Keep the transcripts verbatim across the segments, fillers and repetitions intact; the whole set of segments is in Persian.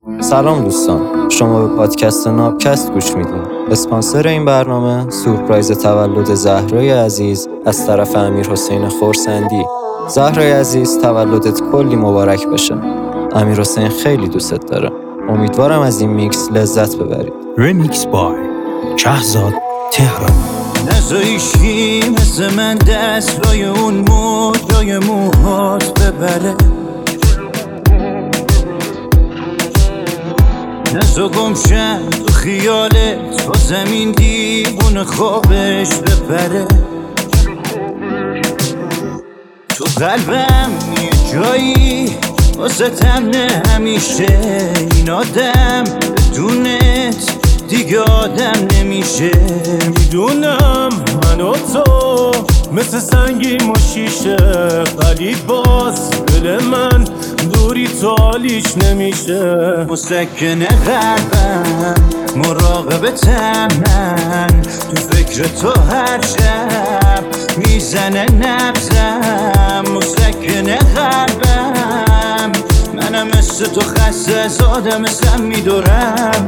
سلام دوستان، شما به پادکست نابکست گوش میدین. اسپانسر این برنامه سورپرایز تولد زهرای عزیز از طرف امیرحسین خورسندی. زهرای عزیز، تولدت کلی مبارک بشه. امیرحسین خیلی دوستت داره. امیدوارم از این میکس لذت ببرید. رمیکس بای شهزاد تهرانی. نزایشی مثل من دست رای اون موج رای موهات ببره، نزا گمشن تو خیالت با زمین دیوون خوابش ببره. تو قلبم یه جایی واسه تمنه همیشه، این آدم بدونت دیگه آدم نمیشه. میدونم من و تو مثل سنگیم و شیشه، ولی باز دل من دوری تو حالیش نمیشه. مسکن قلبم مراقبتم، من تو فکر تو هر شب میزنه نبزم. مسکن قلبم منم مثل تو خسته از آدم سم میدورم.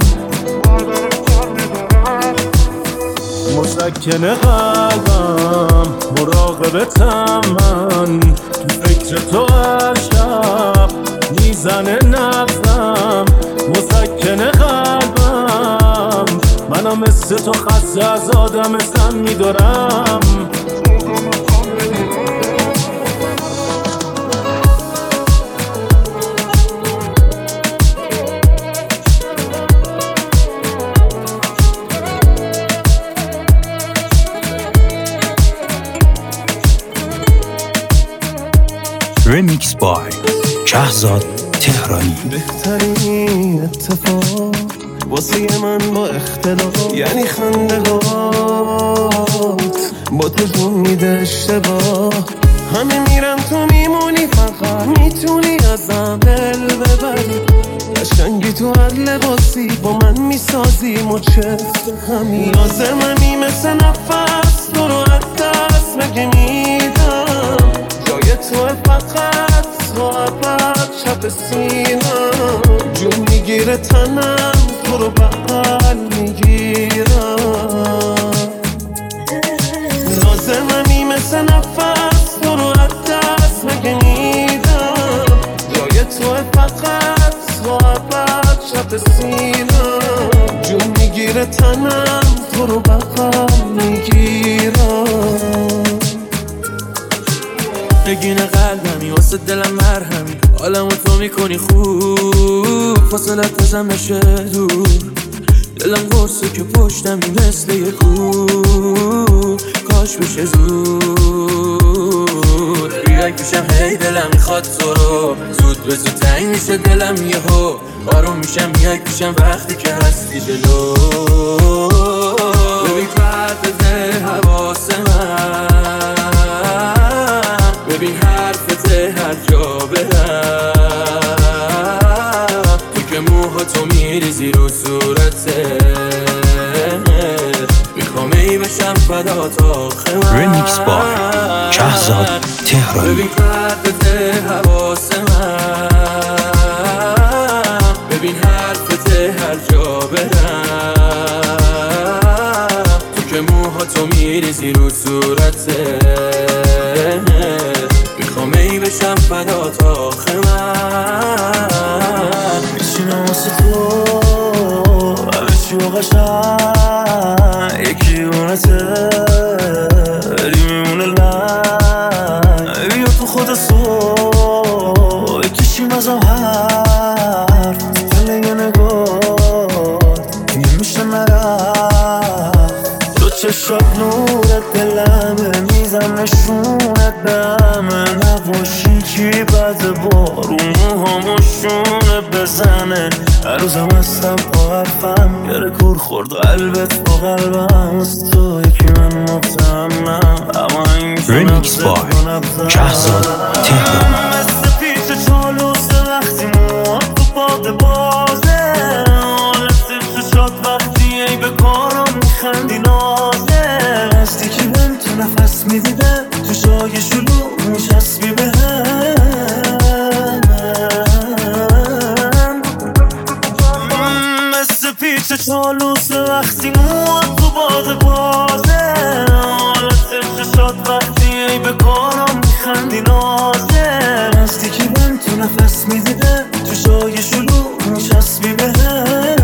مسکن قلبم مراقبتم، من تو فکر تو هر شب میزنه نبزم. مسکن قلبم منم مثل تو خسته از آدم سم میدارم. رمیکس بای شهزاد تهرانی. بهترین اتفاق واسه من با اختلاف یعنی خندگات با تو جون میده اشتباه. همه میرن تو میمونی، فقط میتونی ازم دل ببری. قشنگی تو هر لباسی با من میسازی مچست همین. لازممی مثل نفس تو رو از دست مگه میدم. جای تو فقط صحبت چپ سینم، جون میگیره تنم تو رو بغل میگیرم. لازممی مثل نفس تو رو از دست مگه میدم. جای تو فقط صحبت چپ سینم، جون میگیره تنم تو رو بغل میگیرم. نگین قلبمی واسه دلم مرهمی، حالمو تو میکنی خوب، فاصلت ازم نشه دور. دلم قرصه که پشتمی مثل یه کوه، کاش بشه زود. ریاک میشم هی دلم میخواد تو رو، زود به زود تنگ میشه دلم یهو. آروم میشم یک میشم وقتی که هستی جلو. ببین پرده حواس من، ببین حرفت هر جا برم. تو که موها تو میریزی رو صورته، میخوام ای بشم فدا تا خمم. رمیکس بای شهزاد تهرانی. ببین پرده حواس من، ببین حرفت هر جا برم. تو که موها تو میریزی رو صورته، میخوام ای بشم فدا تا خمم. میشینم واسه تو همه چی و قشنگ یکی اونته، ولی میمونه لنگ. بیا تو خود صبح یکیشیم ازم حرف، دل یه نگاه نمیشه نرفت. دو چشات نورت دلمه، میزم نشونت دمه. نباشی کی بعد بارون موهامو شونه بزنه. هر روزم هستم با حرفم، گره کور خورد قلبت با قلبم. از تو یکی من مطمئنم، اما این رمیکس بای شهزاد تهرانی. مثل پیچ چالوسه وقتی موها تو باد بازه. حالت چشات وقتی ای به کارم میخندی نازه. هستی که من تو نفس میدیده، تو جای شلوغ میچسبی به هم. چالوس وقتی مواد تو باد بازه حالت شاد وقتی ای به کارم میخندی نازه نزدیکی من تو نفس میدیده تو جای شلو میچسبی به هم.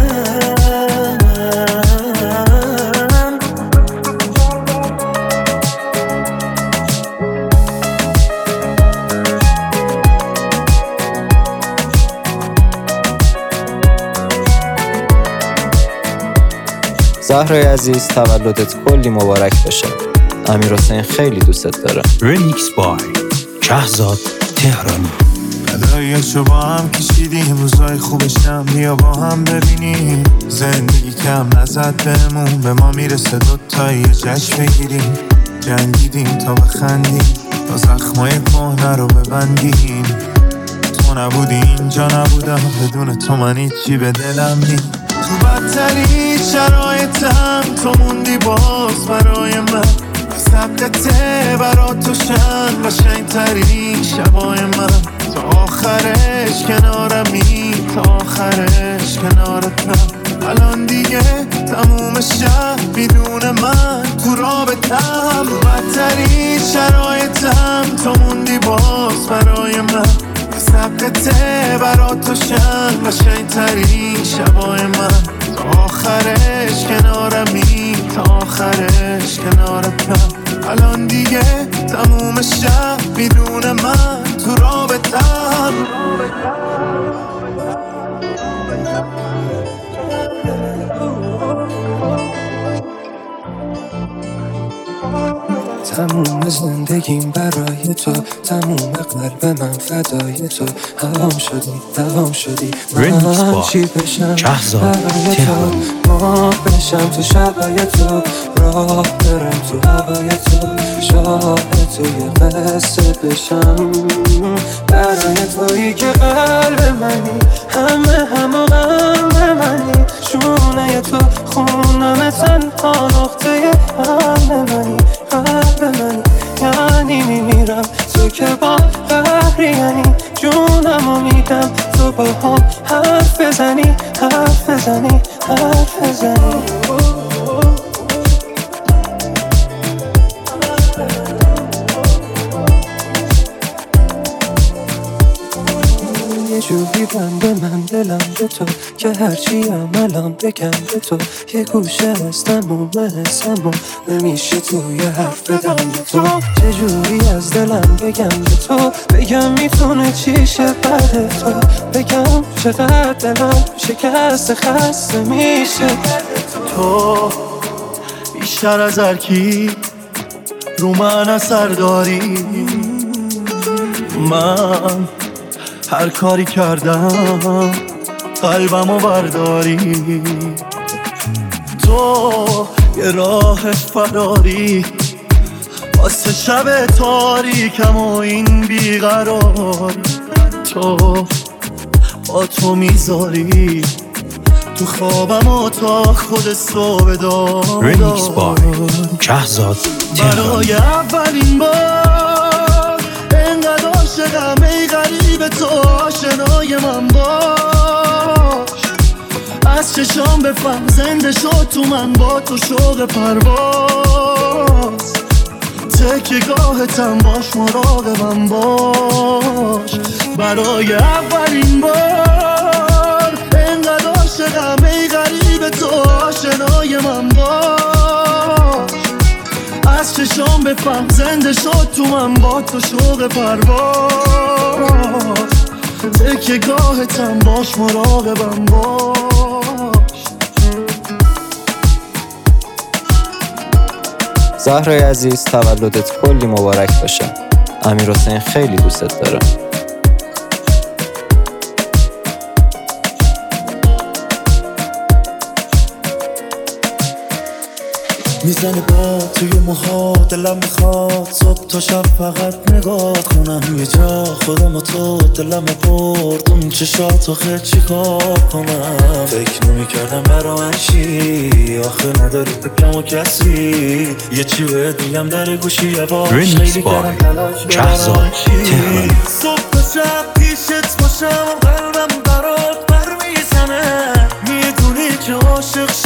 زهرای عزیز تولدت کلی مبارک بشه. امیرحسین خیلی دوستت داره. رمیکس بای شهزاد تهرانی. فداییشو با هم کشیدیم روزای خوبشم بیا با هم ببینیم زندگی کم نزد بهمون به ما میرسه دوتایی یه جشن بگیریم جنگیدیم تا بخندیم تا زخمای کهنه رو ببندیم تو نبودی اینجا نبودم بدون تو من هیچی به دلم نی تو بدتری شرایطم تو موندی باز برای من سبقته برا تو شن قشنگترین شبای من تا آخرش کنارمی تا آخرش کنارتم الان دیگه تموم شب بدون من تو رابطم بدترین شرایطم تو موندی باز برای من سبقته برا تو شن قشنگترین شبای من تا آخرش کنارمی تا آخرش کنارتم الان دیگه تموم شب بدون من تو رابطم تموم زندگیم برای تو تموم قلب من فدای تو هوام شدی دوام شدی من چی بشم برای تو ما بشم تو شبای تو راه برم تو هوای تو شاهد توی قصه بشم برای تویی که قلب منی همه همه غم منی شونه تو خونم تنها نقطه هم منی قلب منی یعنی میمیرم تو که با قهری یعنی جونمو میدم تو با هم حرف بزنی حرف بزنی حرف بزنی جوری بنده من دلم به تو که هرچی هم الان بگم به تو یه گوشه هستم و محسم و نمیشه توی حرف بدم به تو چجوری از دلم بگم به تو بگم میتونه چیشه بعد تو بگم چقدر دلم شکست خسته میشه تو بیشتر از هرکی رو من اثر داری من هر کاری کردم قلبمو برداری تو یه راه فراری واسه شب تاریکم و این بیقراری تو با تو میذاری تو خوابم و تا خود صبح دار رمیکس بای شهزاد تهرانی. برای اولین بار انقدر عاشقم ای غریب تو آشنای من باش از چشام بفهم زنده شد تو من با تو شوق پرواز تکیه گاهتم باش مراقبم باش برای اولین بار انقدر عاشقم ای غریب تو آشنای من باش از چشام بفهم زنده شد تو من با تو شوق پرواز تکیه گاهتم باش مراقبم باش زهرای عزیز تولدت کلی مبارک باشه. امیرحسین خیلی دوستت داره. میزنه با توی موها دلم میخواد صبح تا شب فقط نگاه کنم یه جا خودم و تو دلم برد اون چشاتو خیلی چی کار کنم فکر نمیکردم برا من چی آخه نداری بکم و کسی یه چی باید بگم در گوشی یواش خیلی کردم تلاش شهزاد تهرانی. صبح تا شب پیشت باشم قلبم برات بر میزنه میدونی که عاشق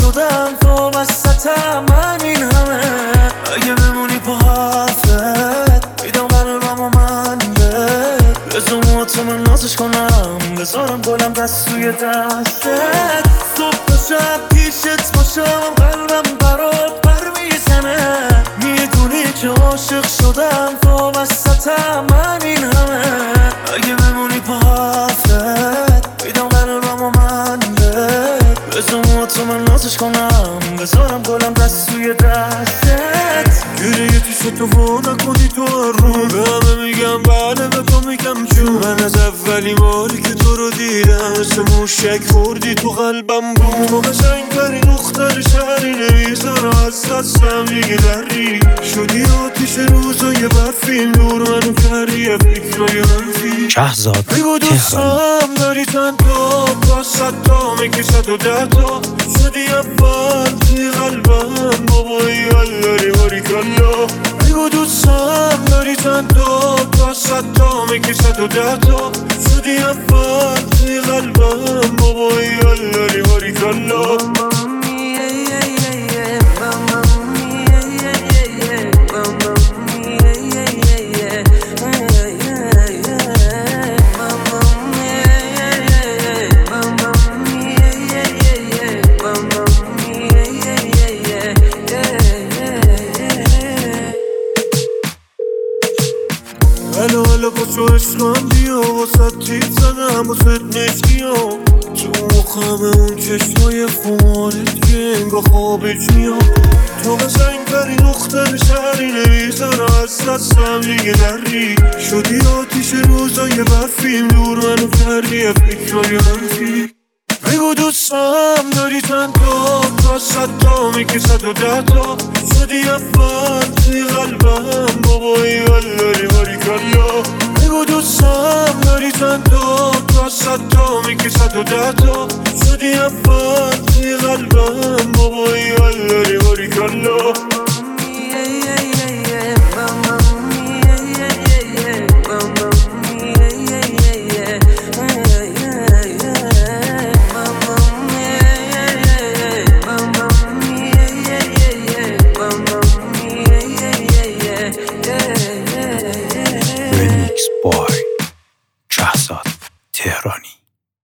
روی دستت صبح تا شب پیشت باشم قلبم برات بر میزنه میدونی که عاشق شدم تا وسطم من این همه اگه بمونی پا حرفت میدم قلبم و من بهت بزن تو من نازش کنم بذارم گلم دست روی دستت گریه توش تو و نکنی تو رو به همه میگم بله به تو میگم چون من از اولین باری که تو رو دیدم مثل موشک خوردی تو قلبم بود تو قشنگ ترین دختر شهری نمیذارم از دستم دیگه دری شدی آتیش روزای برفیم دور منو کردی فکرای منفی شهزاد بگو دوستم داری چند تا با صد تا میکشد و ده تا شدی اول توی قلبم بابایی حال داری باری کلا بگو دوستم داری چند تا با صد تا میکشد و ده تا شدی اول توی قلبم بابایی حال داری باری کلا هلو هلو پاشو عشقم بیا واسه تیپ زدم واسه نشکیا تو مخم اون چشمای خمارت که انگاه خوابش میاد تو قشنگ ترین دختر شهری نمیذارم از دستم دیگه دری شدی آتیش روزای برفیم دور منو کردی فکرای منفی بگو دوستم داری چند تا تا صد تا میکشد و ده تا شدی اول توی قلبم بابایی حال داری باری کلا بگو دوستم داری چند تا تا صد تا میکشد و ده تا شدی اول توی قلبم بابایی حال داری باری کلا